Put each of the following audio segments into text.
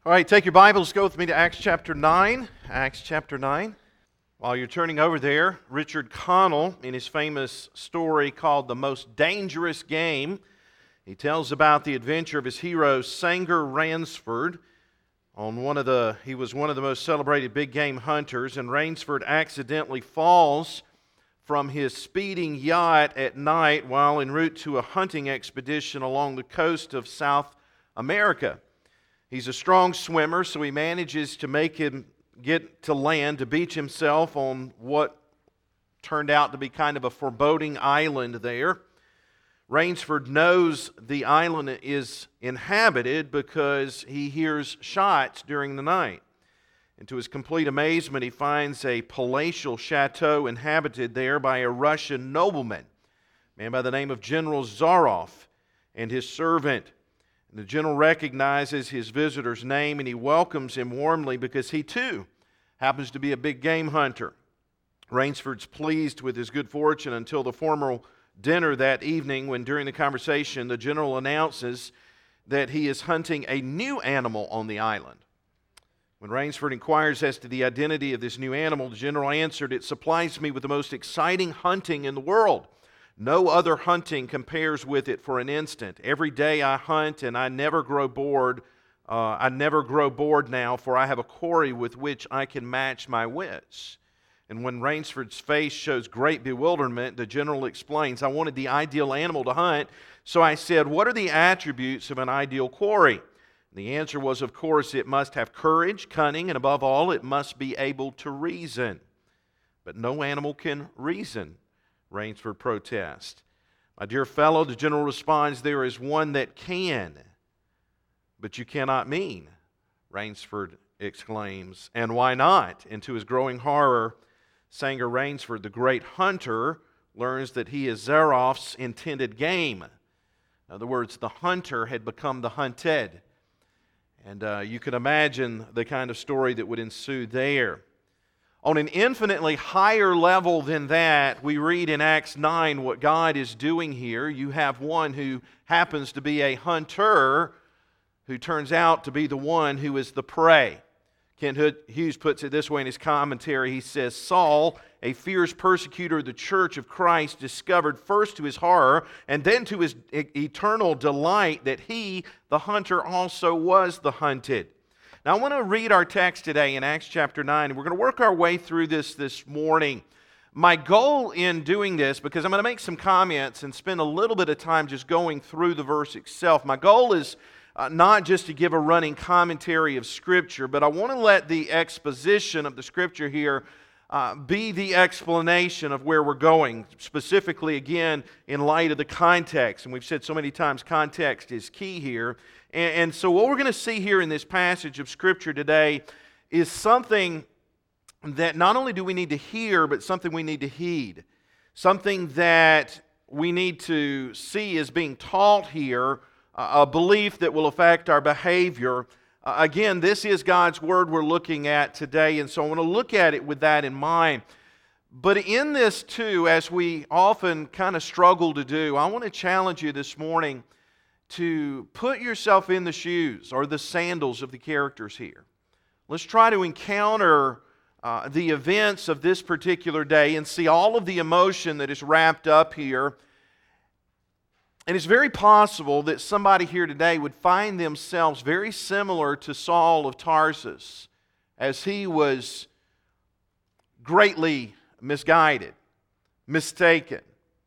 All right, take your Bibles, go with me to Acts chapter 9. Acts chapter 9. While you're turning over there, Richard Connell, in his famous story called The Most Dangerous Game, he tells about the adventure of his hero, Sanger Ransford. He was one of the most celebrated big game hunters, and Ransford accidentally falls from his speeding yacht at night while en route to a hunting expedition along the coast of South America. He's a strong swimmer, so he manages to make him get to land, to beach himself on what turned out to be kind of a foreboding island there. Ransford knows the island is inhabited because he hears shots during the night. And to his complete amazement, he finds a palatial chateau inhabited there by a Russian nobleman, a man by the name of General Zaroff, and his servant. The general recognizes his visitor's name and he welcomes him warmly because he too happens to be a big game hunter. Ransford's pleased with his good fortune until the formal dinner that evening, when during the conversation the general announces that he is hunting a new animal on the island. When Ransford inquires as to the identity of this new animal, the general answered, "It supplies me with the most exciting hunting in the world. No other hunting compares with it for an instant. Every day I hunt and I never grow bored. Now, for I have a quarry with which I can match my wits." And when Ransford's face shows great bewilderment, the general explains, "I wanted the ideal animal to hunt, so I said, 'What are the attributes of an ideal quarry?' The answer was, of course, it must have courage, cunning, and above all, it must be able to reason. But no animal can reason," Ransford protests. "My dear fellow," the general responds, "there is one that can." "But you cannot mean," Ransford exclaims. "And why not?" And to his growing horror, Sanger Ransford, the great hunter, learns that he is Zaroff's intended game. In other words, the hunter had become the hunted. And you can imagine the kind of story that would ensue there. On an infinitely higher level than that, we read in Acts 9 what God is doing here. You have one who happens to be a hunter who turns out to be the one who is the prey. Kent Hughes puts it this way in his commentary. He says, "Saul, a fierce persecutor of the church of Christ, discovered first to his horror and then to his eternal delight that he, the hunter, also was the hunted." Now I want to read our text today in Acts chapter 9, and we're going to work our way through this morning. My goal in doing this, because I'm going to make some comments and spend a little bit of time just going through the verse itself, my goal is not just to give a running commentary of Scripture, but I want to let the exposition of the Scripture here be the explanation of where we're going, specifically, again, in light of the context. And we've said so many times context is key here. And so what we're going to see here in this passage of Scripture today is something that not only do we need to hear, but something we need to heed. Something that we need to see as being taught here, a belief that will affect our behavior. Again, this is God's Word we're looking at today, and so I want to look at it with that in mind. But in this too, as we often kind of struggle to do, I want to challenge you this morning to put yourself in the shoes or the sandals of the characters here. Let's try to encounter the events of this particular day and see all of the emotion that is wrapped up here. And it's very possible that somebody here today would find themselves very similar to Saul of Tarsus, as he was greatly misguided, mistaken.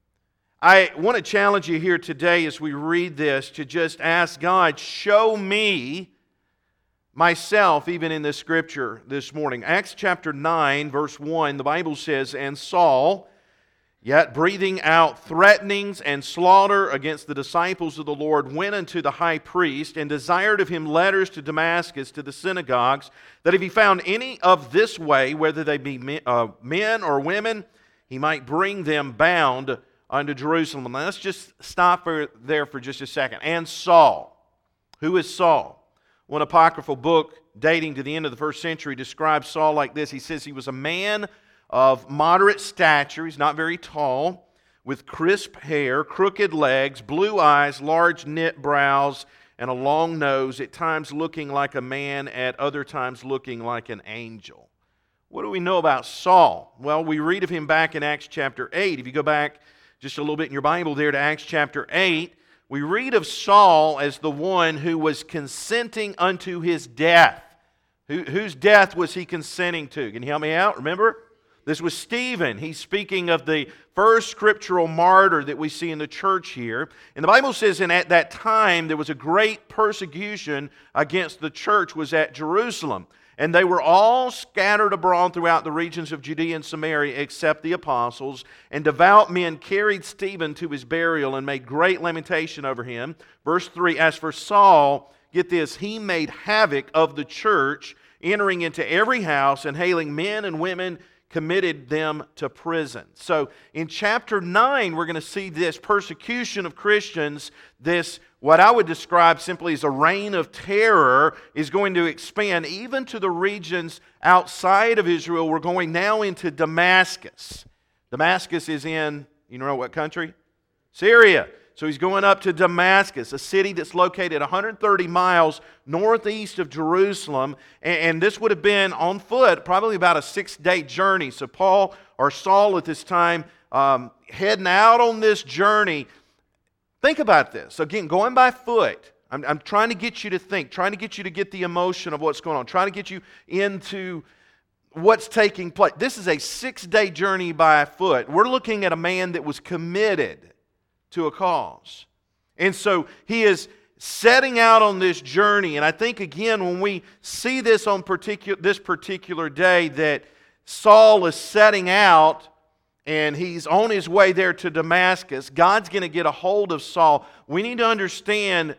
I want to challenge you here today as we read this to just ask God, show me myself even in this Scripture this morning. Acts chapter 9, verse 1, the Bible says, "And Saul, yet breathing out threatenings and slaughter against the disciples of the Lord, went unto the high priest and desired of him letters to Damascus to the synagogues, that if he found any of this way, whether they be men or women, he might bring them bound unto Jerusalem." Now let's just stop there for just a second. And Saul. Who is Saul? One apocryphal book dating to the end of the first century describes Saul like this. He says he was a man of moderate stature. He's not very tall, with crisp hair, crooked legs, blue eyes, large knit brows, and a long nose, at times looking like a man, at other times looking like an angel. What do we know about Saul? Well, we read of him back in Acts chapter 8. If you go back just a little bit in your Bible there to Acts chapter 8, we read of Saul as the one who was consenting unto his death. Whose death was he consenting to? Can you help me out? Remember? This was Stephen. He's speaking of the first scriptural martyr that we see in the church here. And the Bible says, and at that time there was a great persecution against the church was at Jerusalem. And they were all scattered abroad throughout the regions of Judea and Samaria, except the apostles. And devout men carried Stephen to his burial and made great lamentation over him. Verse 3, as for Saul, get this, he made havoc of the church, entering into every house and hailing men and women, committed them to prison. So in chapter 9, we're going to see this persecution of Christians, this, what I would describe simply as a reign of terror, is going to expand even to the regions outside of Israel. We're going now into Damascus. Damascus is in, you know what country? Syria. So he's going up to Damascus, a city that's located 130 miles northeast of Jerusalem. And this would have been on foot, probably about a 6-day journey. So Paul, or Saul at this time, heading out on this journey. Think about this. Again, going by foot. I'm trying to get you to think, trying to get you to get the emotion of what's going on, trying to get you into what's taking place. This is a 6-day journey by foot. We're looking at a man that was committed to a cause. And so he is setting out on this journey. And I think, again, when we see this on this particular day, that Saul is setting out and he's on his way there to Damascus, God's going to get a hold of Saul. We need to understand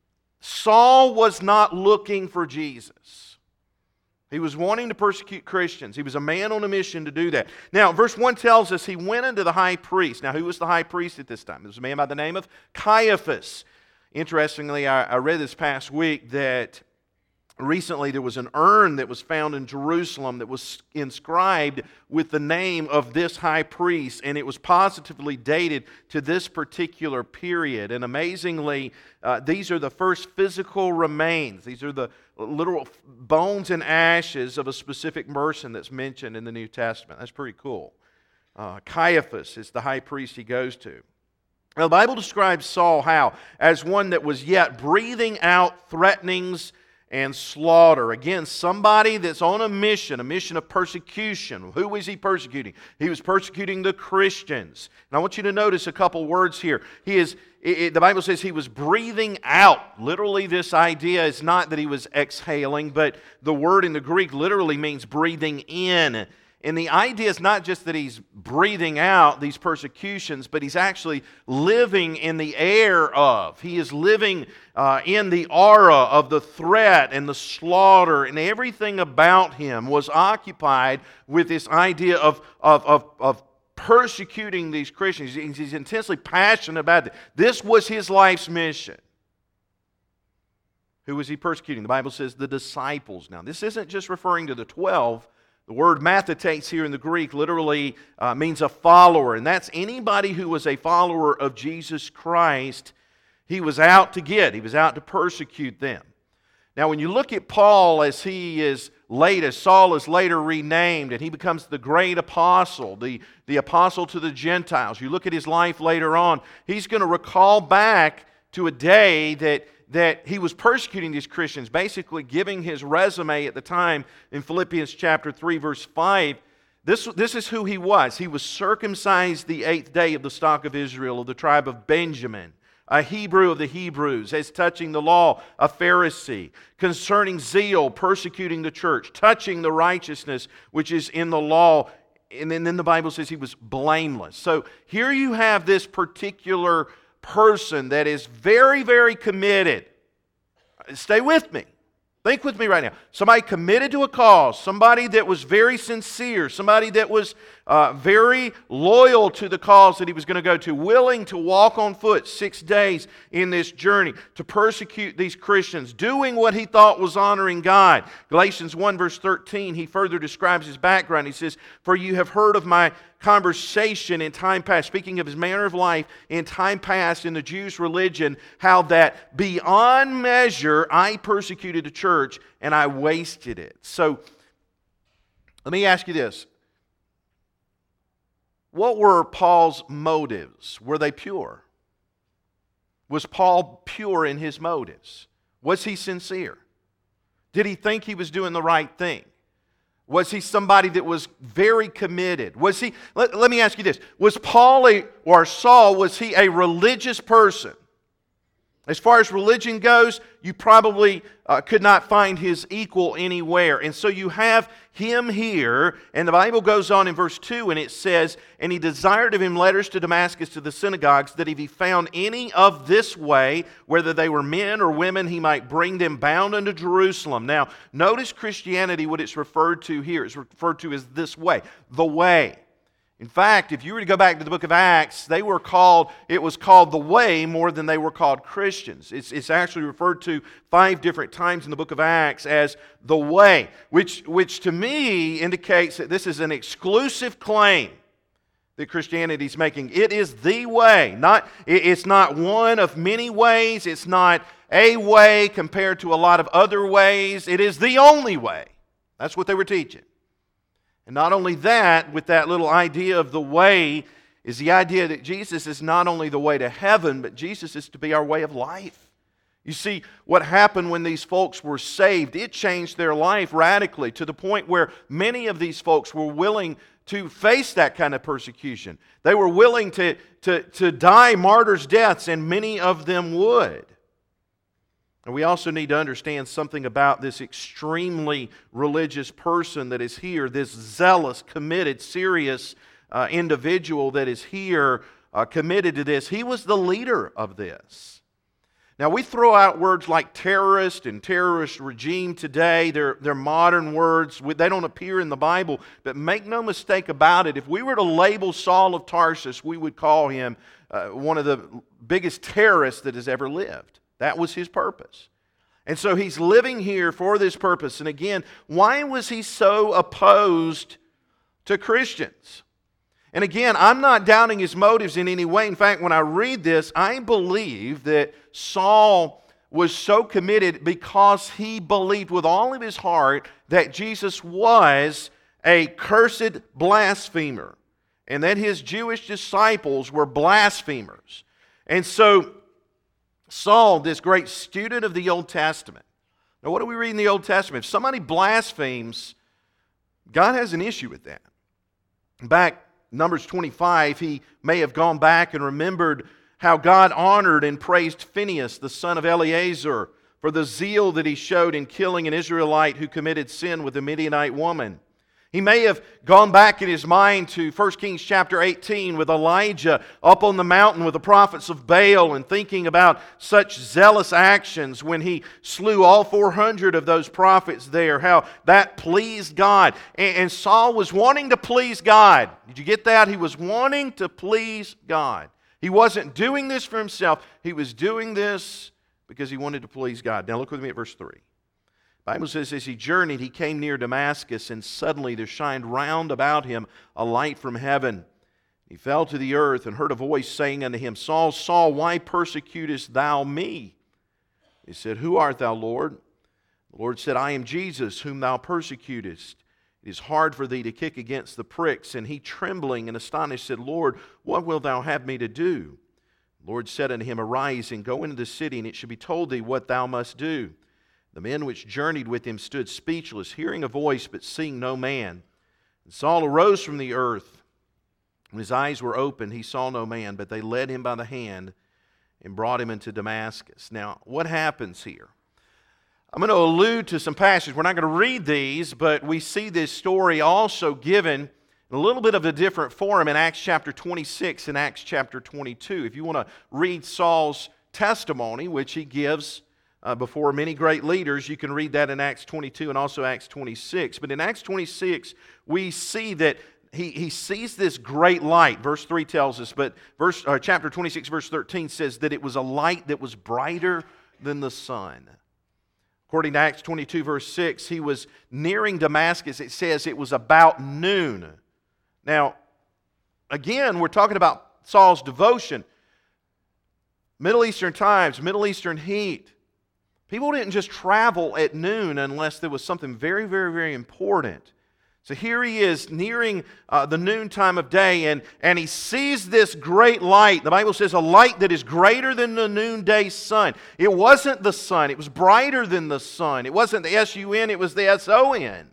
Saul was not looking for Jesus. He was wanting to persecute Christians. He was a man on a mission to do that. Now, verse 1 tells us he went unto the high priest. Now, who was the high priest at this time? It was a man by the name of Caiaphas. Interestingly, I read this past week that recently there was an urn that was found in Jerusalem that was inscribed with the name of this high priest, and it was positively dated to this particular period. And amazingly, these are the first physical remains. These are the literal bones and ashes of a specific person that's mentioned in the New Testament. That's pretty cool. Caiaphas is the high priest he goes to. Now, the Bible describes Saul how? As one that was yet breathing out threatenings and slaughter. Again, somebody that's on a mission of persecution. Who was he persecuting? He was persecuting the Christians. And I want you to notice a couple words here. The Bible says he was breathing out. Literally, this idea is not that he was exhaling, but the word in the Greek literally means breathing in. And the idea is not just that he's breathing out these persecutions, but he's actually living in the air of. He is living in the aura of the threat and the slaughter, and everything about him was occupied with this idea of persecuting these Christians. He's intensely passionate about it. This was his life's mission. Who was he persecuting? The Bible says the disciples. Now, this isn't just referring to the 12. The word mathetes here in the Greek literally means a follower, and that's anybody who was a follower of Jesus Christ. He was out to get. He was out to persecute them. Now, when you look at Paul as Saul is later renamed, and he becomes the great apostle, the apostle to the Gentiles. You look at his life later on, he's going to recall back to a day that he was persecuting these Christians, basically giving his resume at the time in Philippians chapter 3, verse 5. This is who he was. He was circumcised the 8th day of the stock of Israel, of the tribe of Benjamin, a Hebrew of the Hebrews, as touching the law, a Pharisee, concerning zeal, persecuting the church, touching the righteousness which is in the law. And then the Bible says he was blameless. So here you have this particular person that is very, very committed. Stay with me. Think with me right now. Somebody committed to a cause. Somebody that was very sincere. Somebody that was very loyal to the cause that he was going to go to. Willing to walk on foot 6 days in this journey to persecute these Christians. Doing what he thought was honoring God. Galatians 1 verse 13, he further describes his background. He says, "For you have heard of my conversation in time past, speaking of his manner of life in time past in the Jews' religion, how that beyond measure I persecuted the church and I wasted it. So let me ask you this. What were Paul's motives? Were they pure? Was Paul pure in his motives? Was he sincere? Did he think he was doing the right thing? Was he somebody that was very committed? Was he, let me ask you this, was Saul, was he a religious person? As far as religion goes, you probably could not find his equal anywhere. And so you have him here, and the Bible goes on in verse 2, and it says, "And he desired of him letters to Damascus to the synagogues, that if he found any of this way, whether they were men or women, he might bring them bound unto Jerusalem." Now, notice Christianity, what it's referred to here, is referred to as this way, the way. In fact, if you were to go back to the book of Acts, it was called the Way more than they were called Christians. It's actually referred to 5 different times in the book of Acts as the Way, which to me indicates that this is an exclusive claim that Christianity is making. It is the way. It's not one of many ways. It's not a way compared to a lot of other ways. It is the only way. That's what they were teaching. And not only that, with that little idea of the way, is the idea that Jesus is not only the way to heaven, but Jesus is to be our way of life. You see, what happened when these folks were saved, it changed their life radically to the point where many of these folks were willing to face that kind of persecution. They were willing to die martyrs' deaths, and many of them would. And we also need to understand something about this extremely religious person that is here, this zealous, committed, serious individual that is here committed to this. He was the leader of this. Now, we throw out words like terrorist and terrorist regime today. They're modern words. They don't appear in the Bible. But make no mistake about it, if we were to label Saul of Tarsus, we would call him one of the biggest terrorists that has ever lived. That was his purpose. And so he's living here for this purpose. And again, why was he so opposed to Christians? And again, I'm not doubting his motives in any way. In fact, when I read this, I believe that Saul was so committed because he believed with all of his heart that Jesus was a cursed blasphemer and that his Jewish disciples were blasphemers. And so Saul, this great student of the Old Testament. Now, what do we read in the Old Testament? If somebody blasphemes, God has an issue with that. Back Numbers 25, he may have gone back and remembered how God honored and praised Phinehas, the son of Eleazar, for the zeal that he showed in killing an Israelite who committed sin with a Midianite woman. He may have gone back in his mind to 1 Kings chapter 18 with Elijah up on the mountain with the prophets of Baal and thinking about such zealous actions when he slew all 400 of those prophets there, how that pleased God. And Saul was wanting to please God. Did you get that? He was wanting to please God. He wasn't doing this for himself. He was doing this because he wanted to please God. Now look with me at verse 3. The Bible says, as he journeyed, he came near Damascus, and suddenly there shined round about him a light from heaven. He fell to the earth and heard a voice saying unto him, Saul, Saul, why persecutest thou me? He said, Who art thou, Lord? The Lord said, I am Jesus, whom thou persecutest. It is hard for thee to kick against the pricks. And he, trembling and astonished, said, Lord, what wilt thou have me to do? The Lord said unto him, Arise and go into the city, and it shall be told thee what thou must do. The men which journeyed with him stood speechless, hearing a voice, but seeing no man. And Saul arose from the earth. When his eyes were opened, he saw no man, but they led him by the hand and brought him into Damascus. Now, what happens here? I'm going to allude to some passages. We're not going to read these, but we see this story also given in a little bit of a different form in Acts chapter 26 and Acts chapter 22. If you want to read Saul's testimony, which he gives before many great leaders, you can read that in Acts 22 and also Acts 26. But in Acts 26, we see that he sees this great light. Verse 3 tells us, but chapter 26, verse 13 says that it was a light that was brighter than the sun. According to Acts 22, verse 6, he was nearing Damascus. It says it was about noon. Now, again, we're talking about Saul's devotion. Middle Eastern times, Middle Eastern heat. People didn't just travel at noon unless there was something very, very, very important. So here he is nearing the noon time of day, and he sees this great light. The Bible says a light that is greater than the noonday sun. It wasn't the sun. It was brighter than the sun. It wasn't the S-U-N. It was the S-O-N.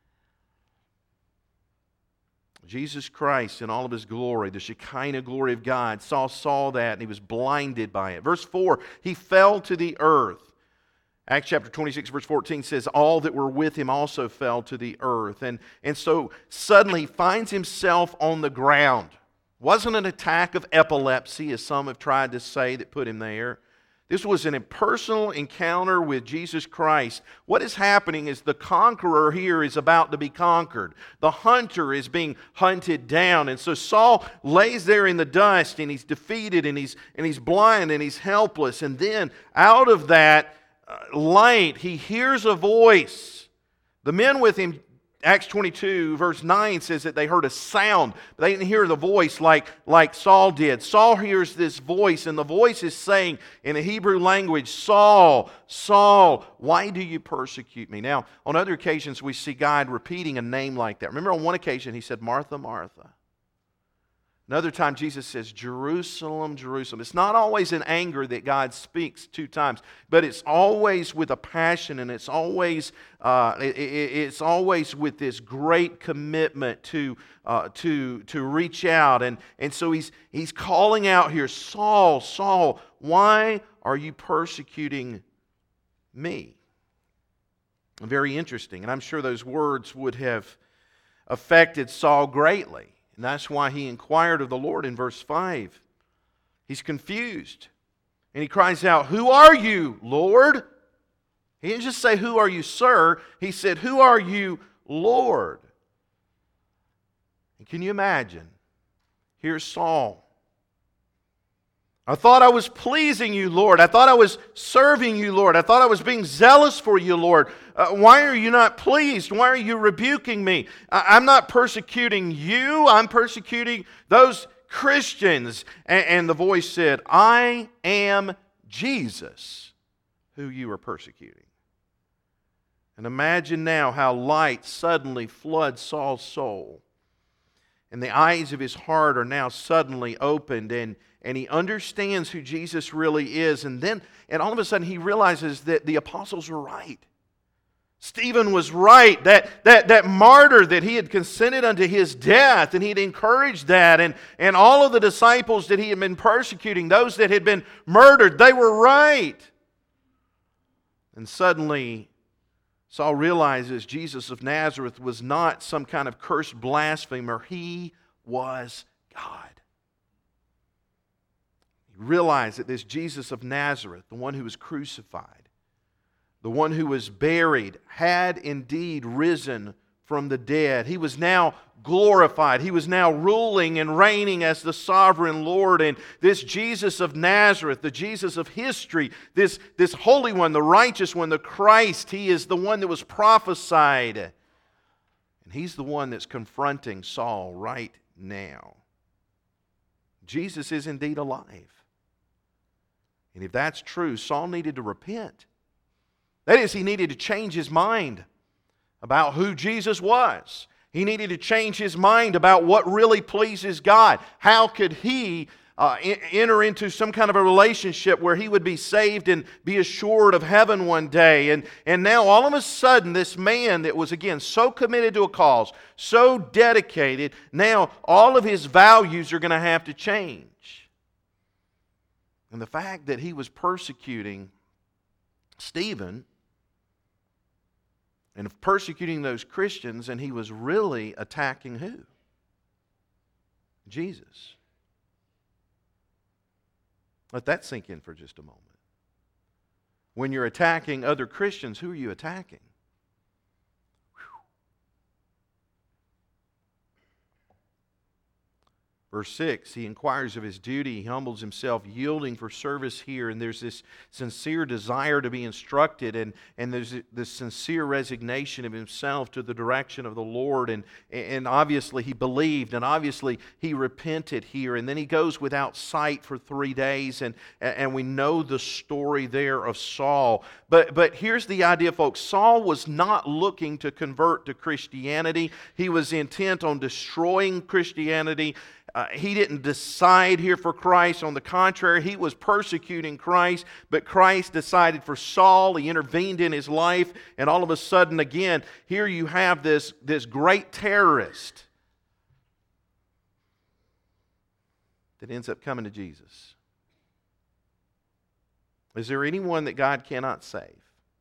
Jesus Christ in all of His glory, the Shekinah glory of God. Saul saw that and he was blinded by it. Verse 4, he fell to the earth. Acts chapter 26, verse 14 says, all that were with him also fell to the earth. And so suddenly he finds himself on the ground. It wasn't an attack of epilepsy, as some have tried to say, that put him there. This was an impersonal encounter with Jesus Christ. What is happening is the conqueror here is about to be conquered. The hunter is being hunted down. And so Saul lays there in the dust, and he's defeated, and he's blind, and he's helpless. And then out of that light, he hears a voice. The men with him, Acts 22 verse 9 says that they heard a sound, but they didn't hear the voice like Saul did. Saul hears this voice, and the voice is saying in the Hebrew language, Saul, Saul, why do you persecute me? Now, on other occasions we see God repeating a name like that. Remember on one occasion He said, Martha, Martha. Another time Jesus says, Jerusalem, Jerusalem. It's not always in anger that God speaks 2 times, but it's always with a passion, and it's always with this great commitment to reach out. And so he's calling out here, Saul, Saul, why are you persecuting me? Very interesting, and I'm sure those words would have affected Saul greatly. And that's why he inquired of the Lord in verse 5. He's confused. And he cries out, who are you, Lord? He didn't just say, who are you, sir? He said, who are you, Lord? And can you imagine? Here's Saul. I thought I was pleasing you, Lord. I thought I was serving you, Lord. I thought I was being zealous for you, Lord. Why are you not pleased? Why are you rebuking me? I'm not persecuting you. I'm persecuting those Christians. And the voice said, I am Jesus, who you are persecuting. And imagine now how light suddenly floods Saul's soul. And the eyes of his heart are now suddenly opened, and he understands who Jesus really is. And all of a sudden he realizes that the apostles were right. Stephen was right, that martyr, that he had consented unto his death, and he'd encouraged that. And all of the disciples that he had been persecuting, those that had been murdered, they were right. And suddenly Saul realizes Jesus of Nazareth was not some kind of cursed blasphemer. He was God. He realized that this Jesus of Nazareth, the one who was crucified, the one who was buried, had indeed risen from the dead. He was now glorified. He was now ruling and reigning as the sovereign Lord. And this Jesus of Nazareth, the Jesus of history, this Holy One, the righteous one, the Christ, He is the one that was prophesied. And He's the one that's confronting Saul right now. Jesus is indeed alive. And if that's true, Saul needed to repent. That is, he needed to change his mind about who Jesus was. He needed to change his mind about what really pleases God. How could he enter into some kind of a relationship where he would be saved and be assured of heaven one day? And now all of a sudden, this man that was, again, so committed to a cause, so dedicated, now all of his values are going to have to change. And the fact that he was persecuting Stephen and of persecuting those Christians, and he was really attacking who? Jesus. Let that sink in for just a moment. When you're attacking other Christians, who are you attacking? Verse 6, he inquires of his duty, he humbles himself, yielding for service here, and there's this sincere desire to be instructed, and there's this sincere resignation of himself to the direction of the Lord, and obviously he believed, and obviously he repented here, and then he goes without sight for 3 days, and we know the story there of Saul. But here's the idea, folks. Saul was not looking to convert to Christianity. He was intent on destroying Christianity. He didn't decide here for Christ. On the contrary, he was persecuting Christ, but Christ decided for Saul. He intervened in his life, and all of a sudden, again, here you have this great terrorist that ends up coming to Jesus. Is there anyone that God cannot save?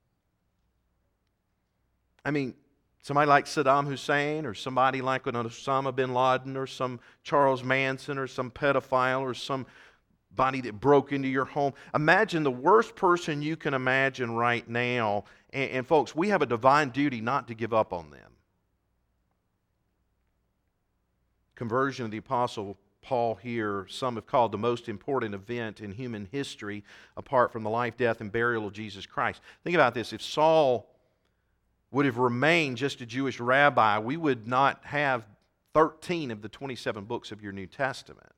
I mean, somebody like Saddam Hussein, or somebody like an Osama bin Laden, or some Charles Manson, or some pedophile, or somebody that broke into your home. Imagine the worst person you can imagine right now. And folks, we have a divine duty not to give up on them. Conversion of the Apostle Paul here, some have called the most important event in human history apart from the life, death, and burial of Jesus Christ. Think about this. If Saul would have remained just a Jewish rabbi, we would not have 13 of the 27 books of your New Testament.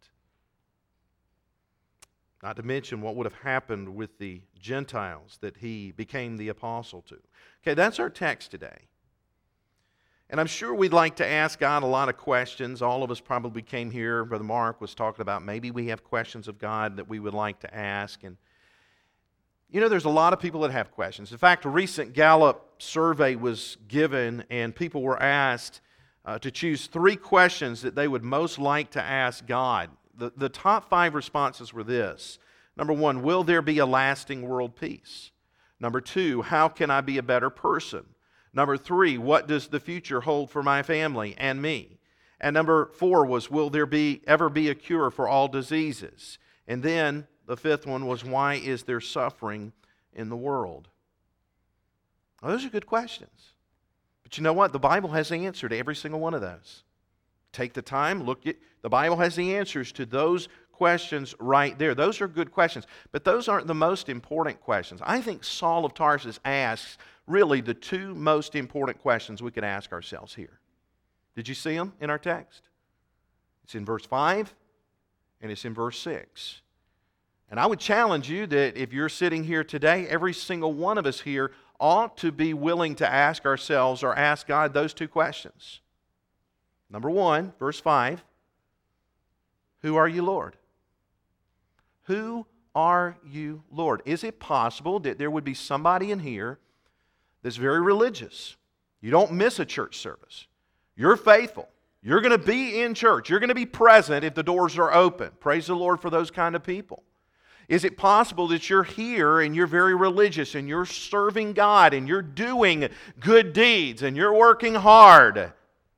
Not to mention what would have happened with the Gentiles that he became the apostle to. Okay, that's our text today. And I'm sure we'd like to ask God a lot of questions. All of us probably came here. Brother Mark was talking about maybe we have questions of God that we would like to ask. And you know, there's a lot of people that have questions. In fact, a recent Gallup survey was given, and people were asked to choose 3 questions that they would most like to ask God. The top 5 responses were this. Number 1, will there be a lasting world peace? Number 2, how can I be a better person? Number 3, what does the future hold for my family and me? And number 4 was, will there ever be a cure for all diseases? And then the 5th one was, why is there suffering in the world? Well, those are good questions. But you know what? The Bible has the answer to every single one of those. Take the time, look at the Bible has the answers to those questions right there. Those are good questions, but those aren't the most important questions. I think Saul of Tarsus asks really the 2 most important questions we could ask ourselves here. Did you see them in our text? It's in verse 5 and it's in verse 6. And I would challenge you that if you're sitting here today, every single one of us here ought to be willing to ask ourselves or ask God those 2 questions. Number 1, verse 5, who are you, Lord? Who are you, Lord? Is it possible that there would be somebody in here that's very religious? You don't miss a church service. You're faithful. You're going to be in church. You're going to be present if the doors are open. Praise the Lord for those kind of people. Is it possible that you're here and you're very religious and you're serving God and you're doing good deeds and you're working hard, but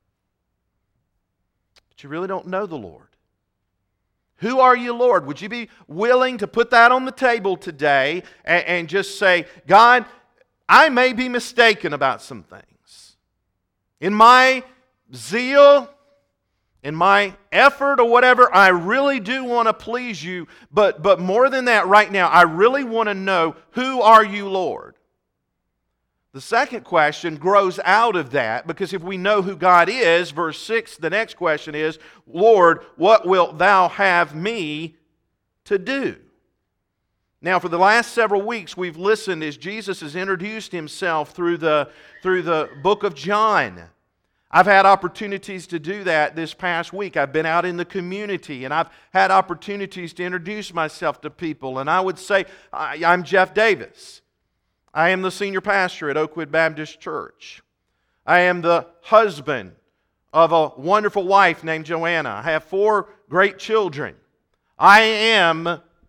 you really don't know the Lord? Who are you, Lord? Would you be willing to put that on the table today and just say, God, I may be mistaken about some things. In my zeal, in my effort or whatever, I really do want to please you. But more than that, right now, I really want to know, who are you, Lord? The second question grows out of that, because if we know who God is, verse 6, the next question is, Lord, what wilt thou have me to do? Now, for the last several weeks, we've listened as Jesus has introduced himself through the book of John. I've had opportunities to do that this past week. I've been out in the community, and I've had opportunities to introduce myself to people. And I would say, I'm Jeff Davis. I am the senior pastor at Oakwood Baptist Church. I am the husband of a wonderful wife named Joanna. I have 4 great children. I am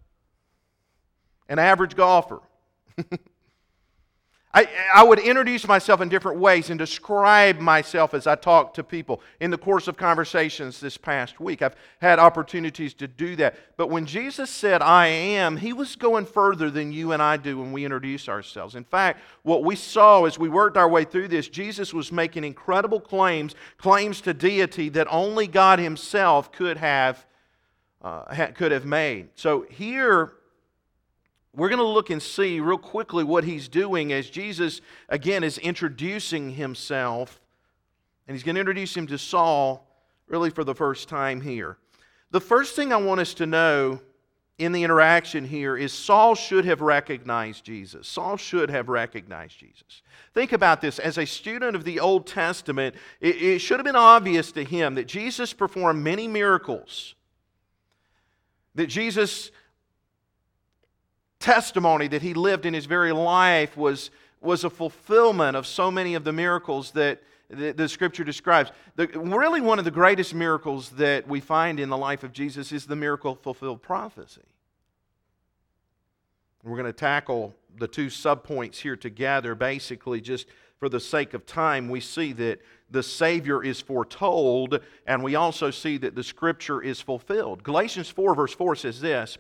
an average golfer. I would introduce myself in different ways and describe myself as I talk to people in the course of conversations this past week. I've had opportunities to do that. But when Jesus said, I am, He was going further than you and I do when we introduce ourselves. In fact, what we saw as we worked our way through this, Jesus was making incredible claims to deity that only God Himself could have could have made. So here, we're going to look and see real quickly what he's doing as Jesus, again, is introducing himself. And he's going to introduce him to Saul really for the first time here. The first thing I want us to know in the interaction here is Saul should have recognized Jesus. Saul should have recognized Jesus. Think about this. As a student of the Old Testament, it should have been obvious to him that Jesus performed many miracles. That Jesus' testimony that he lived in his very life was a fulfillment of so many of the miracles that the Scripture describes. Really one of the greatest miracles that we find in the life of Jesus is the miracle of fulfilled prophecy. We're going to tackle the two subpoints here together. Basically, just for the sake of time, we see that the Savior is foretold, and we also see that the Scripture is fulfilled. Galatians 4 verse 4 says this,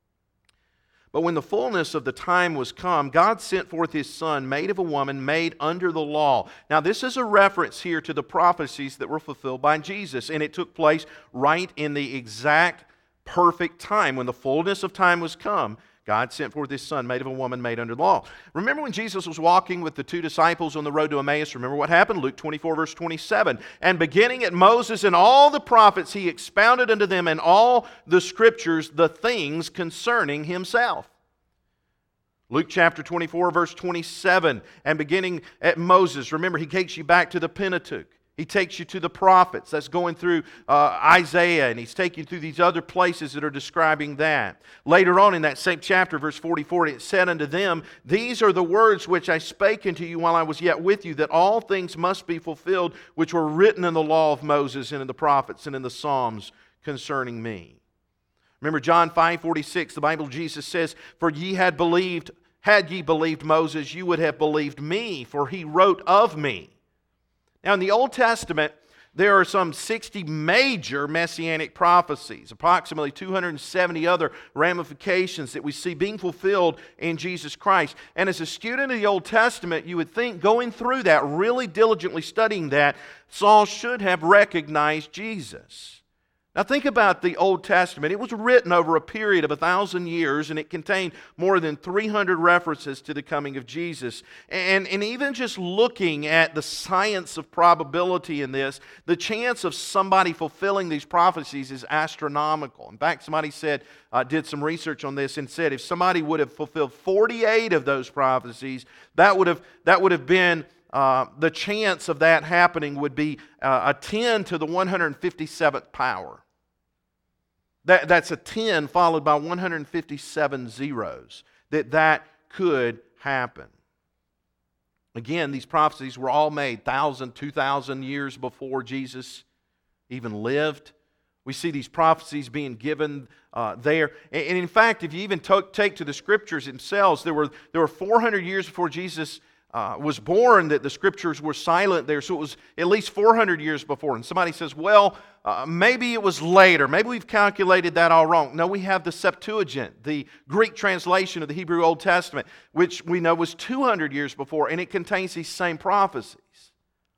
"But when the fullness of the time was come, God sent forth His Son, made of a woman, made under the law." Now this is a reference here to the prophecies that were fulfilled by Jesus, and it took place right in the exact perfect time. When the fullness of time was come, God sent forth His Son, made of a woman, made under the law. Remember when Jesus was walking with the two disciples on the road to Emmaus? Remember what happened? Luke 24 verse 27. "And beginning at Moses and all the prophets, He expounded unto them in all the Scriptures the things concerning Himself." Luke chapter 24 verse 27. "And beginning at Moses," remember He takes you back to the Pentateuch. He takes you to the prophets. That's going through Isaiah, and He's taking you through these other places that are describing that. Later on in that same chapter, verse 44, "It said unto them, These are the words which I spake unto you while I was yet with you, that all things must be fulfilled, which were written in the law of Moses and in the prophets and in the Psalms concerning me." Remember John 5:46, the Bible, Jesus says, "For had ye believed Moses, you would have believed me, for he wrote of me." Now in the Old Testament, there are some 60 major messianic prophecies, approximately 270 other ramifications that we see being fulfilled in Jesus Christ. And as a student of the Old Testament, you would think going through that, really diligently studying that, Saul should have recognized Jesus. Now think about the Old Testament. It was written over a period of 1,000 years, and it contained more than 300 references to the coming of Jesus. And even just looking at the science of probability in this, the chance of somebody fulfilling these prophecies is astronomical. In fact, somebody did some research on this and said if somebody would have fulfilled 48 of those prophecies, that would have been the chance of that happening would be a 10 to the 157th power. That's a 10 followed by 157 zeros. That could happen. Again, these prophecies were all made 1,000, 2,000 years before Jesus even lived. We see these prophecies being given there. And in fact, if you even take to the Scriptures themselves, there were 400 years before Jesus was born that the Scriptures were silent there, so it was at least 400 years before. And somebody says, well, maybe it was later. Maybe we've calculated that all wrong. No, we have the Septuagint, the Greek translation of the Hebrew Old Testament, which we know was 200 years before, and it contains these same prophecies.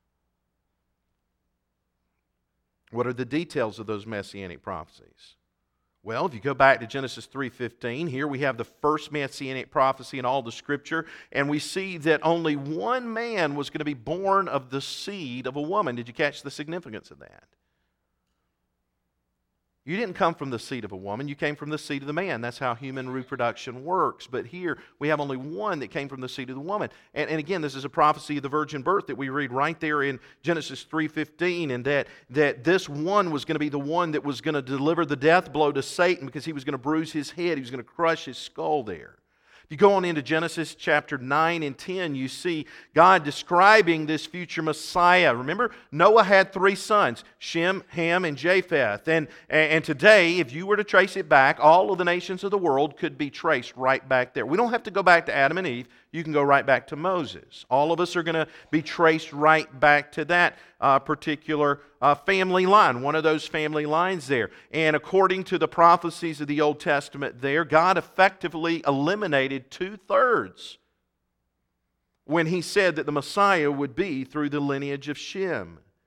What are the details of those messianic prophecies? Well, if you go back to Genesis 3:15, here we have the first messianic prophecy in all the Scripture, and we see that only one man was going to be born of the seed of a woman. Did you catch the significance of that? You didn't come from the seed of a woman, you came from the seed of the man. That's how human reproduction works. But here we have only one that came from the seed of the woman. And again, this is a prophecy of the virgin birth that we read right there in Genesis 3:15, and that this one was going to be the one that was going to deliver the death blow to Satan because he was going to bruise his head, he was going to crush his skull there. You go on into Genesis chapter 9 and 10, you see God describing this future Messiah. Remember, Noah had 3 sons, Shem, Ham, and Japheth. And today, if you were to trace it back, all of the nations of the world could be traced right back there. We don't have to go back to Adam and Eve. You can go right back to Moses. All of us are going to be traced right back to that particular family line, one of those family lines there. And according to the prophecies of the Old Testament there, God effectively eliminated 2/3 when He said that the Messiah would be through the lineage of Shem.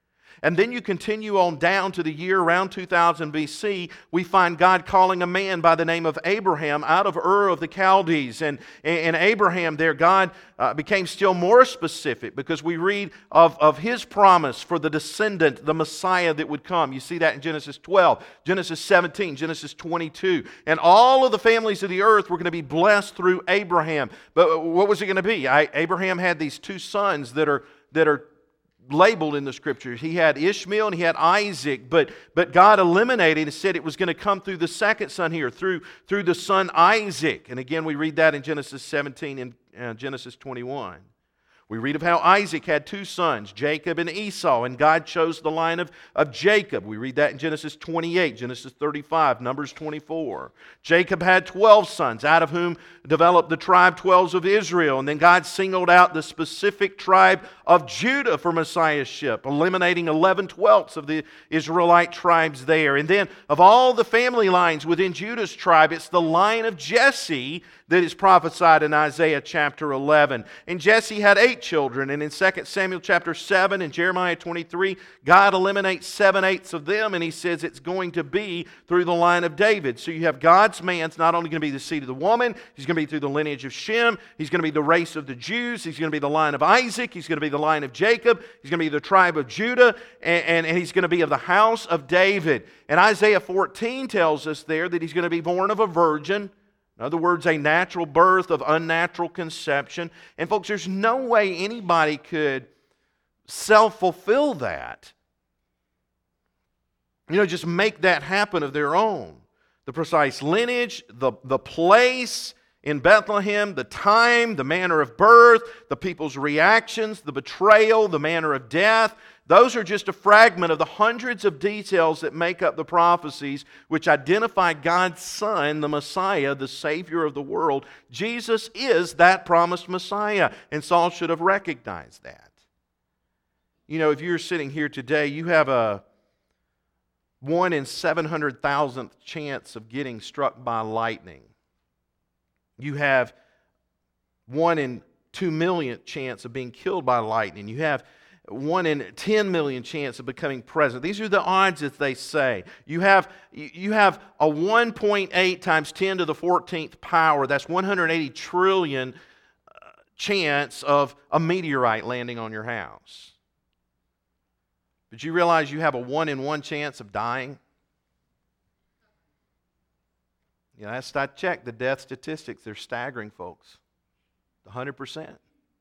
And then you continue on down to the year around 2000 BC, we find God calling a man by the name of Abraham out of Ur of the Chaldees. And Abraham there, God became still more specific because we read of his promise for the descendant, the Messiah that would come. You see that in Genesis 12, Genesis 17, Genesis 22. And all of the families of the earth were going to be blessed through Abraham. But what was it going to be? Abraham had these two sons that are labeled in the Scriptures. He had Ishmael and he had Isaac, but God eliminated and said it was going to come through the second son here, through the son Isaac. And again, we read that in Genesis 17 and Genesis 21. We read of how Isaac had two sons, Jacob and Esau, and God chose the line of Jacob. We read that in Genesis 28, Genesis 35, Numbers 24. Jacob had 12 sons, out of whom developed the tribe 12 of Israel. And then God singled out the specific tribe of Judah for messiahship, eliminating 11/12 of the Israelite tribes there. And then of all the family lines within Judah's tribe, it's the line of Jesse that is prophesied in Isaiah chapter 11. And Jesse had 8 children, and in 2 Samuel chapter 7 and Jeremiah 23, God eliminates 7/8 of them, and He says it's going to be through the line of David. So you have God's man's not only going to be the seed of the woman, He's going to be through the lineage of Shem, He's going to be the race of the Jews, He's going to be the line of Isaac, He's going to be the line of Jacob, He's going to be the tribe of Judah, and He's going to be of the house of David. And Isaiah 14 tells us there that He's going to be born of a virgin. In other words, a natural birth of unnatural conception. And folks, there's no way anybody could self-fulfill that. Just make that happen of their own. The precise lineage, the place in Bethlehem, the time, the manner of birth, the people's reactions, the betrayal, the manner of death. Those are just a fragment of the hundreds of details that make up the prophecies which identify God's Son, the Messiah, the Savior of the world. Jesus is that promised Messiah, and Saul should have recognized that. If you're sitting here today, you have a 1 in 700,000th chance of getting struck by lightning. You have 1 in 2 millionth chance of being killed by lightning. You have 1 in 10 million chance of becoming president. These are the odds that they say. You have a 1.8 times 10 to the 14th power. That's 180 trillion chance of a meteorite landing on your house. But you realize you have a 1 in 1 chance of dying? Last I checked, the death statistics, they're staggering, folks. 100%.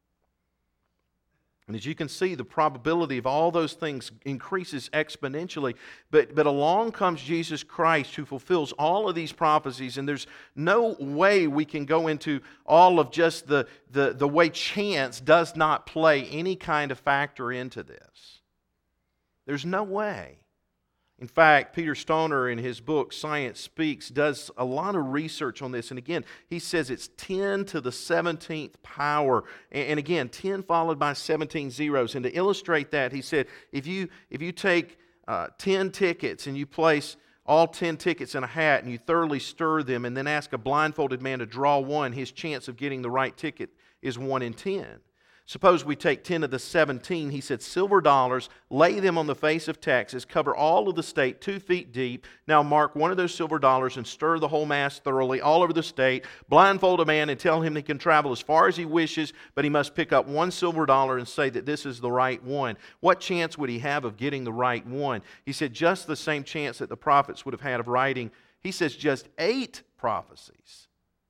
And as you can see, the probability of all those things increases exponentially. But along comes Jesus Christ, who fulfills all of these prophecies, and there's no way we can go into all of just the way chance does not play any kind of factor into this. There's no way. In fact, Peter Stoner, in his book, Science Speaks, does a lot of research on this. And again, he says it's 10 to the 17th power. And again, 10 followed by 17 zeros. And to illustrate that, he said, if you take 10 tickets and you place all 10 tickets in a hat and you thoroughly stir them and then ask a blindfolded man to draw one, his chance of getting the right ticket is 1 in 10. Suppose we take 10 of the 17, he said, silver dollars, lay them on the face of Texas, cover all of the state 2 feet deep. Now mark one of those silver dollars and stir the whole mass thoroughly all over the state. Blindfold a man and tell him he can travel as far as he wishes, but he must pick up one silver dollar and say that this is the right one. What chance would he have of getting the right one? He said just the same chance that the prophets would have had of writing, he says, just 8 prophecies.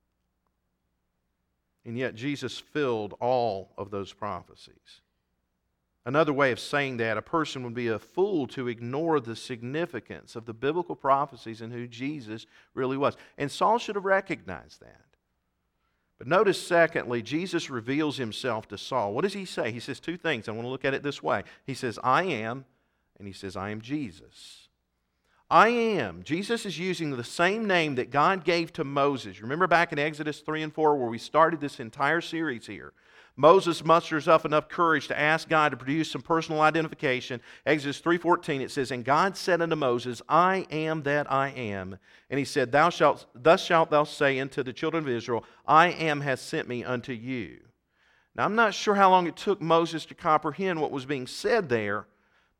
And yet Jesus filled all of those prophecies. Another way of saying that, a person would be a fool to ignore the significance of the biblical prophecies and who Jesus really was. And Saul should have recognized that. But notice, secondly, Jesus reveals Himself to Saul. What does He say? He says 2 things. I want to look at it this way. He says, I am, and He says, I am Jesus. I am. Jesus is using the same name that God gave to Moses. Remember back in Exodus 3 and 4 where we started this entire series here. Moses musters up enough courage to ask God to produce some personal identification. Exodus 3:14 it says, and God said unto Moses, I am that I am. And He said, thus shalt thou say unto the children of Israel, I am has sent me unto you. Now I'm not sure how long it took Moses to comprehend what was being said there.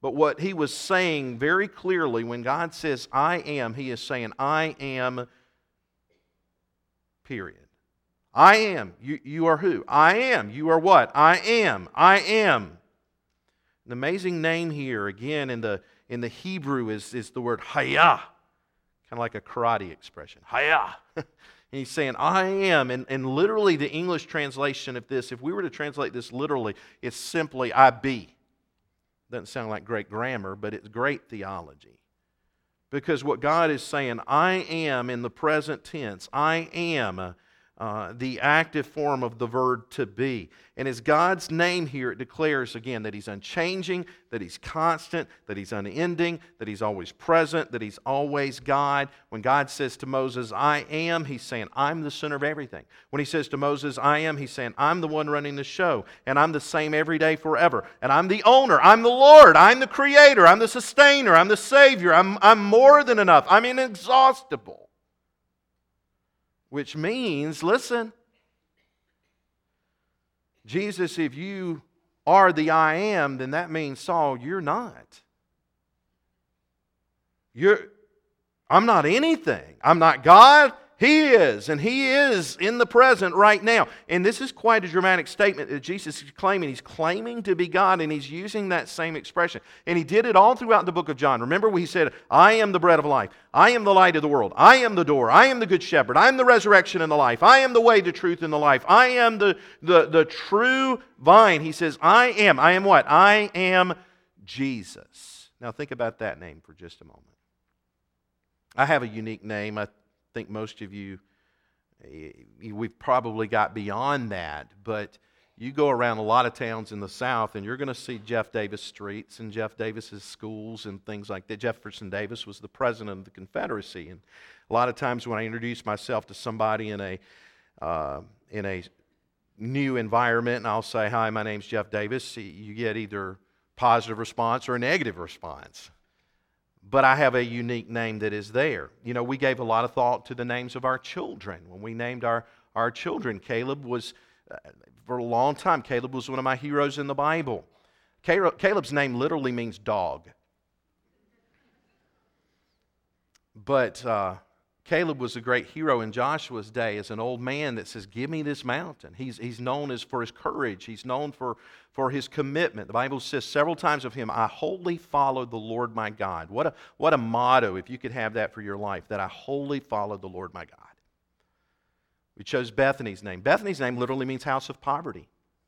But what he was saying very clearly, when God says, I am, he is saying, I am, period. I am. You are who? I am. You are what? I am. I am. An amazing name here, again, in the Hebrew is the word Hayah. Kind of like a karate expression. Hayah. And he's saying, I am. And literally the English translation of this, if we were to translate this literally, it's simply I be. Doesn't sound like great grammar, but it's great theology. Because what God is saying, I am in the present tense. I am the active form of the verb to be. And as God's name here, it declares again that He's unchanging, that He's constant, that He's unending, that He's always present, that He's always God. When God says to Moses, I am, He's saying, I'm the center of everything. When He says to Moses, I am, He's saying, I'm the one running the show, and I'm the same every day forever. And I'm the owner, I'm the Lord, I'm the Creator, I'm the Sustainer, I'm the Savior, I'm more than enough, I'm inexhaustible. Which means, listen, Jesus, if you are the I am, then that means, Saul, you're not. I'm not anything. I'm not God. He is, and He is in the present right now. And this is quite a dramatic statement that Jesus is claiming. He's claiming to be God, and He's using that same expression. And He did it all throughout the book of John. Remember when He said, I am the bread of life. I am the light of the world. I am the door. I am the good shepherd. I am the resurrection and the life. I am the way, the truth, and the life. I am the true vine. He says, I am. I am what? I am Jesus. Now think about that name for just a moment. I have a unique name. I think most of you, we've probably got beyond that, but you go around a lot of towns in the South and you're going to see Jeff Davis streets and Jeff Davis's schools and things like that. Jefferson Davis was the president of the Confederacy, and a lot of times when I introduce myself to somebody in a new environment and I'll say, hi, my name's Jeff Davis, you get either positive response or a negative response. But I have a unique name that is there. You know, we gave a lot of thought to the names of our children. When we named our children, Caleb was, for a long time, Caleb was one of my heroes in the Bible. Caleb's name literally means dog. But Caleb was a great hero in Joshua's day as an old man that says, give me this mountain. He's known as for his courage. He's known for his commitment. The Bible says several times of him, I wholly followed the Lord my God. What a motto, if you could have that for your life, that I wholly followed the Lord my God. We chose Bethany's name. Bethany's name literally means house of poverty.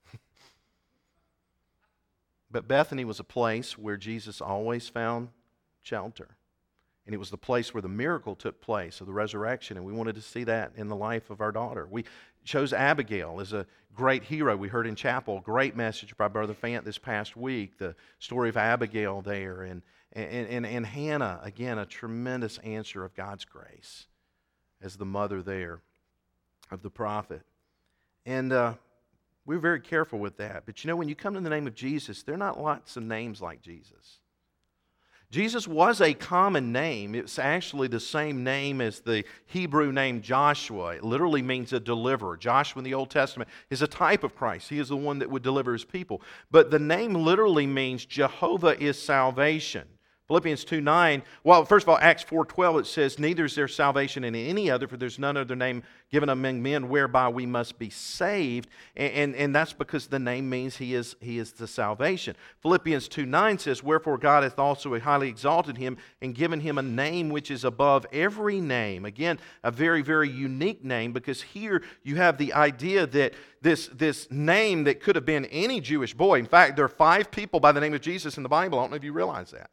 But Bethany was a place where Jesus always found shelter. And it was the place where the miracle took place of the resurrection, and we wanted to see that in the life of our daughter. We chose Abigail as a great hero. We heard in chapel a great message by Brother Fant this past week, the story of Abigail there, and Hannah, again, a tremendous answer of God's grace as the mother there of the prophet. And we were very careful with that. But you know, when you come to the name of Jesus, there are not lots of names like Jesus. Jesus was a common name. It's actually the same name as the Hebrew name Joshua. It literally means a deliverer. Joshua in the Old Testament is a type of Christ. He is the one that would deliver His people. But the name literally means Jehovah is salvation. Philippians 2:9, well, first of all, Acts 4:12, it says, neither is there salvation in any other, for there's none other name given among men whereby we must be saved. And that's because the name means He is the salvation. Philippians 2:9 says, wherefore God hath also highly exalted Him and given Him a name which is above every name. Again, a very, very unique name, because here you have the idea that this name that could have been any Jewish boy. In fact, there are 5 people by the name of Jesus in the Bible. I don't know if you realize that.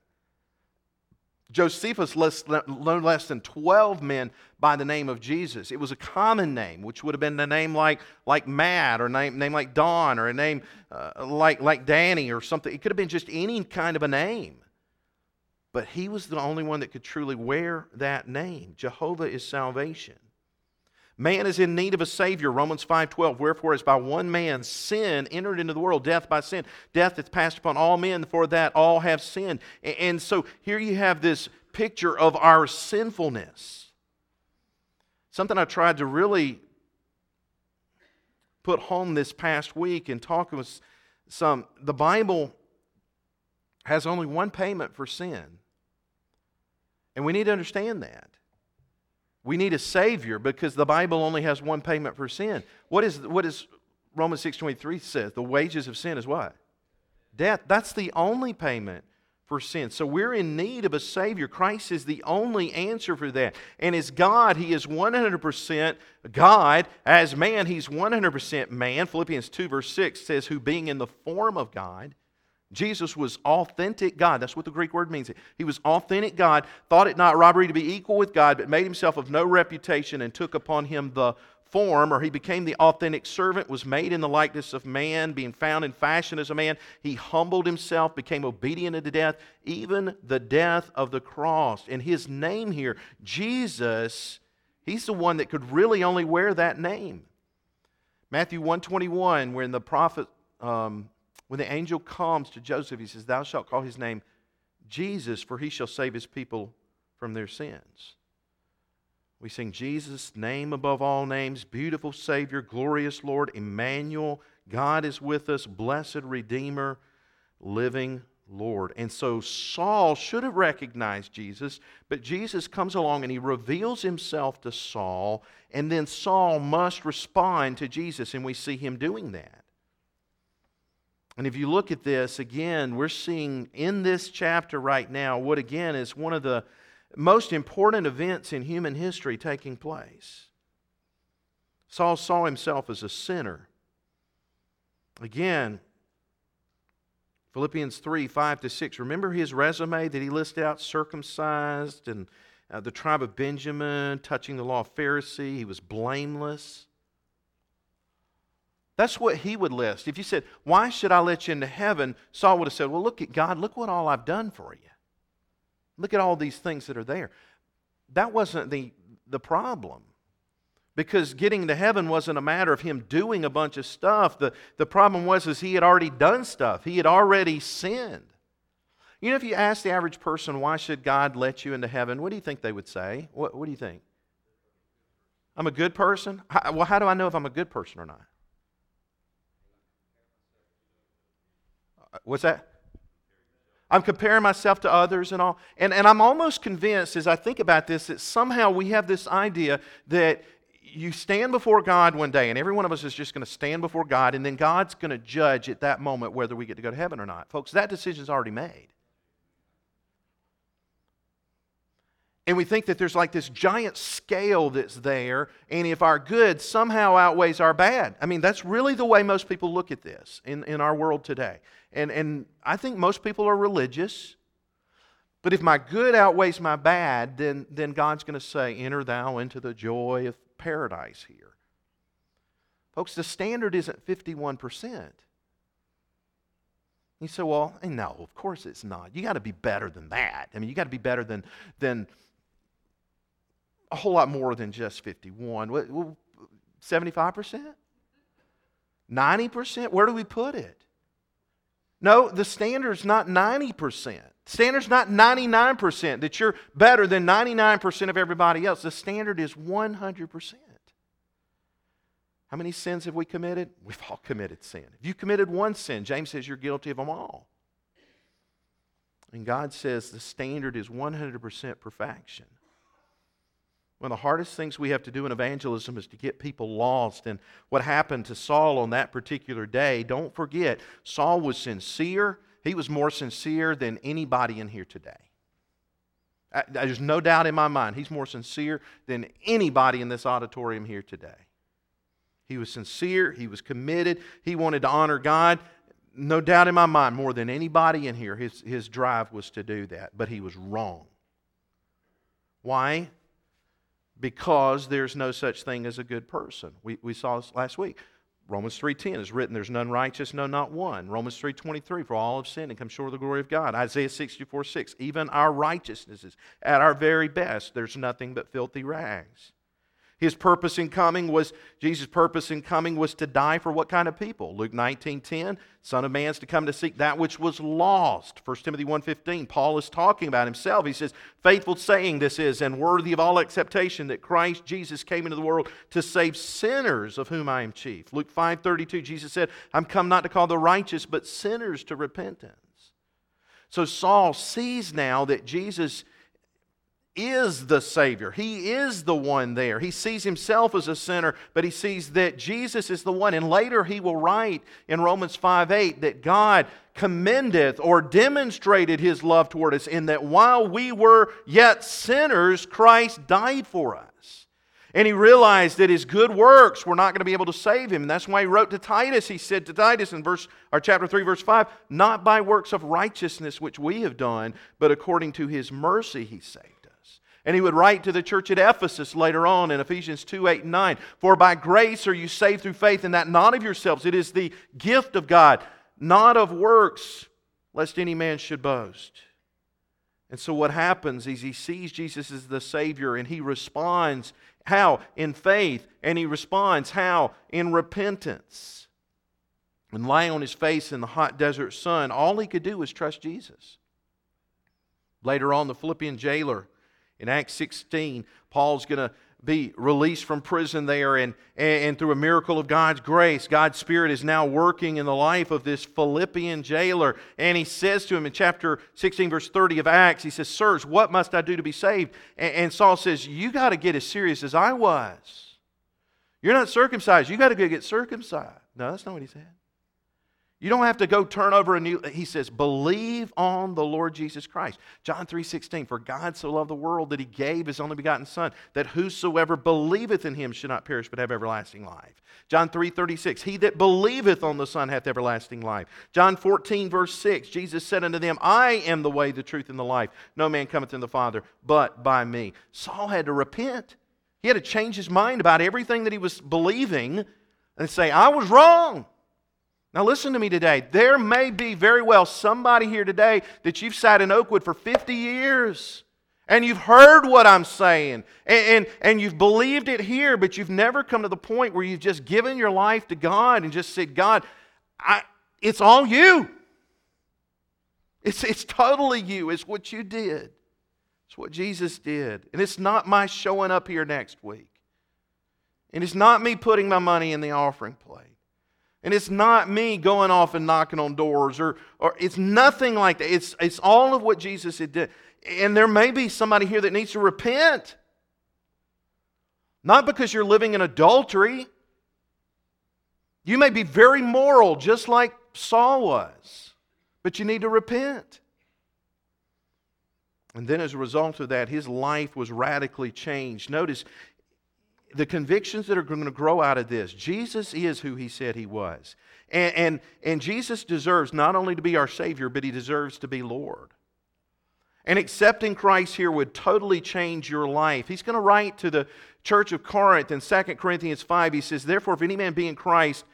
Josephus no less than 12 men by the name of Jesus. It was a common name, which would have been a name like Matt, or a name like Don, or a name like Danny or something. It could have been just any kind of a name. But he was the only one that could truly wear that name. Jehovah is salvation. Man is in need of a Savior. Romans 5:12, wherefore as by one man sin entered into the world, death by sin. Death hath passed upon all men, for that all have sinned. And so here you have this picture of our sinfulness. Something I tried to really put home this past week and talk with the Bible has only one payment for sin. And we need to understand that. We need a Savior because the Bible only has one payment for sin. What is Romans 6:23 says? The wages of sin is what? Death. That's the only payment for sin. So we're in need of a Savior. Christ is the only answer for that. And as God, He is 100% God. As man, He's 100% man. Philippians 2 verse 6 says, who being in the form of God, Jesus was authentic God. That's what the Greek word means. He was authentic God, thought it not robbery to be equal with God, but made Himself of no reputation and took upon Him the form, or He became the authentic servant, was made in the likeness of man, being found in fashion as a man. He humbled Himself, became obedient unto death, even the death of the cross. And His name here, Jesus, He's the one that could really only wear that name. Matthew 1:21, when the prophet... when the angel comes to Joseph, he says, thou shalt call his name Jesus, for he shall save his people from their sins. We sing Jesus, name above all names, beautiful Savior, glorious Lord, Emmanuel, God is with us, blessed Redeemer, living Lord. And so Saul should have recognized Jesus, but Jesus comes along and He reveals Himself to Saul, and then Saul must respond to Jesus, and we see him doing that. And if you look at this, again, we're seeing in this chapter right now what, again, is one of the most important events in human history taking place. Saul saw himself as a sinner. Again, Philippians 3, 5-6. Remember his resume that he listed out? Circumcised and the tribe of Benjamin, touching the law of Pharisee. He was blameless. That's what he would list. If you said, why should I let you into heaven? Saul would have said, well, look at God. Look what all I've done for you. Look at all these things that are there. That wasn't the problem. Because getting to heaven wasn't a matter of him doing a bunch of stuff. The problem was he had already done stuff. He had already sinned. You know, if you ask the average person, why should God let you into heaven? What do you think they would say? What do you think? I'm a good person? Well, how do I know if I'm a good person or not? What's that? I'm comparing myself to others and all. And I'm almost convinced as I think about this that somehow we have this idea that you stand before God one day, and every one of us is just going to stand before God, and then God's going to judge at that moment whether we get to go to heaven or not. Folks, that decision's already made. And we think that there's like this giant scale that's there, and if our good somehow outweighs our bad. I mean, that's really the way most people look at this in our world today. And I think most people are religious. But if my good outweighs my bad, then God's going to say, enter thou into the joy of paradise here. Folks, the standard isn't 51%. You say, well, no, of course it's not. You got to be better than that. I mean, you got to be better than a whole lot more than just 51. 75%? 90%? Where do we put it? No, the standard's not 90%. The standard's not 99%, that you're better than 99% of everybody else. The standard is 100%. How many sins have we committed? We've all committed sin. If you committed one sin, James says you're guilty of them all. And God says the standard is 100% perfection. One of the hardest things we have to do in evangelism is to get people lost. And what happened to Saul on that particular day, don't forget, Saul was sincere. He was more sincere than anybody in here today. There's no doubt in my mind, he's more sincere than anybody in this auditorium here today. He was sincere. He was committed. He wanted to honor God. No doubt in my mind, more than anybody in here, his drive was to do that. But he was wrong. Why? Because there's no such thing as a good person. We saw this last week. Romans 3:10 is written, there's none righteous, no, not one. Romans 3:23, for all have sinned and come short of the glory of God. Isaiah 64:6, even our righteousnesses, at our very best, there's nothing but filthy rags. Jesus' purpose in coming was to die for what kind of people? Luke 19:10, Son of Man's to come to seek that which was lost. 1 Timothy 1:15, Paul is talking about himself. He says, faithful saying this is, and worthy of all acceptation, that Christ Jesus came into the world to save sinners, of whom I am chief. Luke 5:32, Jesus said, I'm come not to call the righteous, but sinners to repentance. So Saul sees now that Jesus is the Savior. He is the one there. He sees himself as a sinner, but he sees that Jesus is the one. And later he will write in Romans 5:8 that God commendeth or demonstrated His love toward us in that while we were yet sinners, Christ died for us. And he realized that his good works were not going to be able to save him. And that's why he wrote to Titus. He said to Titus in chapter 3, verse 5, not by works of righteousness which we have done, but according to His mercy He saved us. And he would write to the church at Ephesus later on in Ephesians 2, 8, and 9, for by grace are you saved through faith, and that not of yourselves. It is the gift of God, not of works, lest any man should boast. And so what happens is he sees Jesus as the Savior, and he responds. How? In faith. And he responds. How? In repentance. And lying on his face in the hot desert sun, all he could do was trust Jesus. Later on, the Philippian jailer, in Acts 16, Paul's going to be released from prison there, and through a miracle of God's grace, God's Spirit is now working in the life of this Philippian jailer. And he says to him in chapter 16, verse 30 of Acts, he says, Sirs, what must I do to be saved? And Saul says, you got to get as serious as I was. You're not circumcised. You got to go get circumcised. No, that's not what he said. You don't have to go turn over a new... He says, believe on the Lord Jesus Christ. John 3:16, for God so loved the world that He gave His only begotten Son, that whosoever believeth in Him should not perish but have everlasting life. John 3:36, he that believeth on the Son hath everlasting life. John 14, verse 6, Jesus said unto them, I am the way, the truth, and the life. No man cometh to the Father but by me. Saul had to repent. He had to change his mind about everything that he was believing and say, I was wrong. Now listen to me today. There may be very well somebody here today that you've sat in Oakwood for 50 years and you've heard what I'm saying and you've believed it here, but you've never come to the point where you've just given your life to God and just said, God, it's all you. It's totally you. It's what you did. It's what Jesus did. And it's not my showing up here next week. And it's not me putting my money in the offering plate. And it's not me going off and knocking on doors, or it's nothing like that. It's all of what Jesus had done. And there may be somebody here that needs to repent. Not because you're living in adultery. You may be very moral, just like Saul was. But you need to repent. And then as a result of that, his life was radically changed. Notice the convictions that are going to grow out of this. Jesus is who He said He was. And Jesus deserves not only to be our Savior, but He deserves to be Lord. And accepting Christ here would totally change your life. He's going to write to the church of Corinth in 2 Corinthians 5. He says, therefore, if any man be in Christ,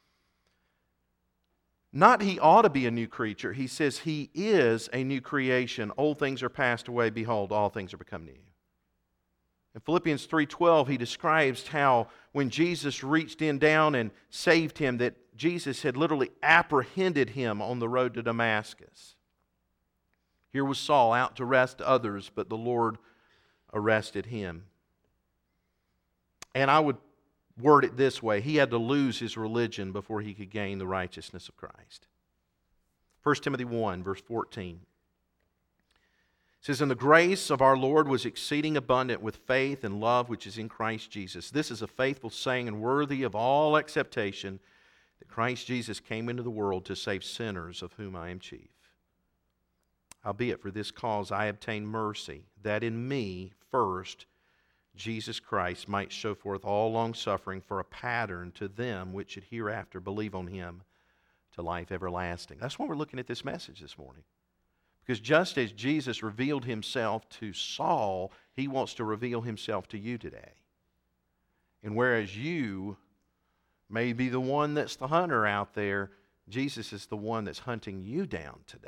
not he ought to be a new creature. He says he is a new creation. Old things are passed away. Behold, all things are become new. In Philippians 3:12, he describes how when Jesus reached in down and saved him, that Jesus had literally apprehended him on the road to Damascus. Here was Saul out to arrest others, but the Lord arrested him. And I would word it this way. He had to lose his religion before he could gain the righteousness of Christ. 1 Timothy 1, verse 14. It says, and the grace of our Lord was exceeding abundant with faith and love which is in Christ Jesus. This is a faithful saying and worthy of all acceptation, that Christ Jesus came into the world to save sinners, of whom I am chief. Howbeit for this cause I obtained mercy, that in me first Jesus Christ might show forth all longsuffering for a pattern to them which should hereafter believe on Him to life everlasting. That's why we're looking at this message this morning. Because just as Jesus revealed Himself to Saul, He wants to reveal Himself to you today. And whereas you may be the one that's the hunter out there, Jesus is the one that's hunting you down today.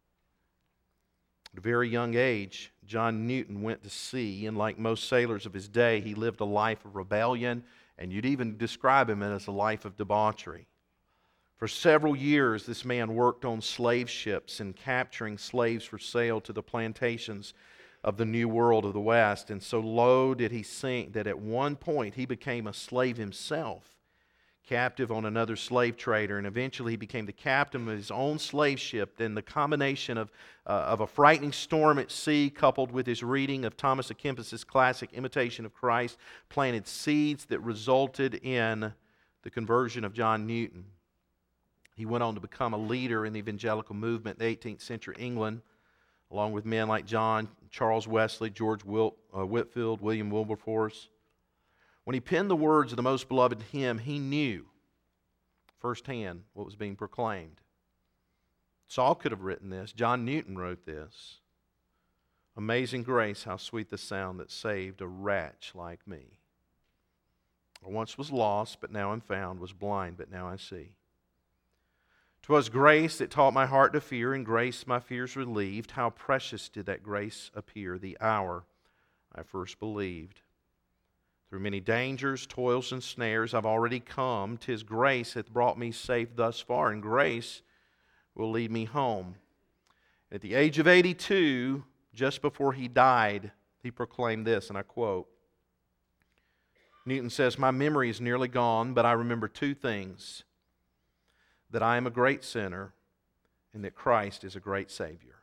At a very young age, John Newton went to sea, and like most sailors of his day, he lived a life of rebellion, and you'd even describe him as a life of debauchery. For several years, this man worked on slave ships and capturing slaves for sale to the plantations of the New World of the West. And so low did he sink that at one point he became a slave himself, captive on another slave trader, and eventually he became the captain of his own slave ship. Then the combination of a frightening storm at sea coupled with his reading of Thomas à Kempis's classic Imitation of Christ planted seeds that resulted in the conversion of John Newton. He went on to become a leader in the evangelical movement in the 18th century England, along with men like Charles Wesley, George Whitefield, William Wilberforce. When he penned the words of the most beloved hymn, he knew firsthand what was being proclaimed. Saul could have written this. John Newton wrote this. Amazing grace, how sweet the sound that saved a wretch like me. I once was lost, but now am found, was blind, but now I see. 'Twas grace that taught my heart to fear, and grace my fears relieved. How precious did that grace appear the hour I first believed. Through many dangers, toils, and snares I've already come. 'Tis grace hath brought me safe thus far, and grace will lead me home. At the age of 82, just before he died, he proclaimed this, and I quote, Newton says, my memory is nearly gone, but I remember two things: that I am a great sinner, and that Christ is a great Savior.